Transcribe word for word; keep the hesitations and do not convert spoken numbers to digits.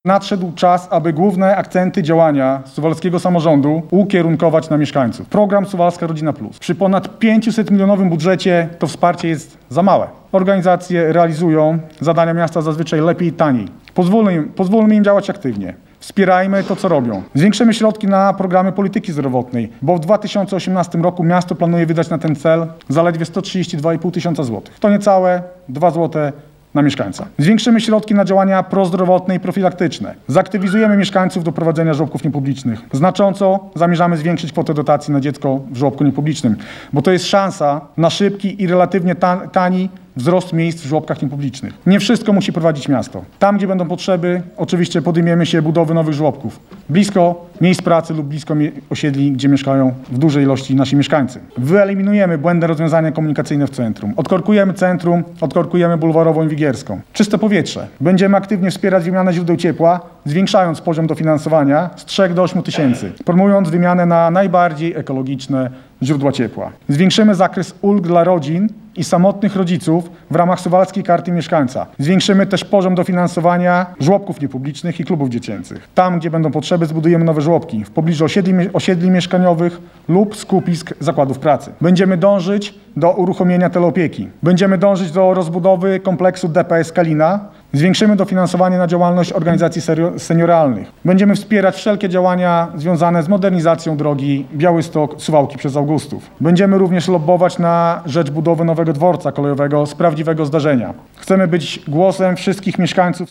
Nadszedł czas, aby główne akcenty działania suwalskiego samorządu ukierunkować na mieszkańców. Program Suwalska Rodzina Plus. Przy ponad pięciuset milionowym budżecie to wsparcie jest za małe. Organizacje realizują zadania miasta zazwyczaj lepiej i taniej. Pozwólmy im, pozwólmy im działać aktywnie. Wspierajmy to, co robią. Zwiększymy środki na programy polityki zdrowotnej, bo w dwa tysiące osiemnastym roku miasto planuje wydać na ten cel zaledwie sto trzydzieści dwa i pół tysiąca złotych. To niecałe dwa złote na mieszkańca. Zwiększymy środki na działania prozdrowotne i profilaktyczne. Zaktywizujemy mieszkańców do prowadzenia żłobków niepublicznych. Znacząco zamierzamy zwiększyć kwotę dotacji na dziecko w żłobku niepublicznym, bo to jest szansa na szybki i relatywnie tan- tani wzrost miejsc w żłobkach niepublicznych. Nie wszystko musi prowadzić miasto. Tam, gdzie będą potrzeby, oczywiście podejmiemy się budowy nowych żłobków. Blisko miejsc pracy lub blisko mie- osiedli, gdzie mieszkają w dużej ilości nasi mieszkańcy. Wyeliminujemy błędne rozwiązania komunikacyjne w centrum. Odkorkujemy centrum, odkorkujemy bulwarową i Wigierską. Czyste powietrze. Będziemy aktywnie wspierać wymianę źródeł ciepła, zwiększając poziom dofinansowania z trzech do ośmiu tysięcy, promując wymianę na najbardziej ekologiczne źródła ciepła. Zwiększymy zakres ulg dla rodzin i samotnych rodziców w ramach Suwalskiej Karty Mieszkańca. Zwiększymy też poziom dofinansowania żłobków niepublicznych i klubów dziecięcych. Tam, gdzie będą potrzeby, zbudujemy nowe żłobki w pobliżu osiedli, osiedli mieszkaniowych lub skupisk zakładów pracy. Będziemy dążyć do uruchomienia teleopieki. Będziemy dążyć do rozbudowy kompleksu D P S Kalina. Zwiększymy dofinansowanie na działalność organizacji senioralnych. Będziemy wspierać wszelkie działania związane z modernizacją drogi Białystok-Suwałki przez Augustów. Będziemy również lobbować na rzecz budowy nowego dworca kolejowego z prawdziwego zdarzenia. Chcemy być głosem wszystkich mieszkańców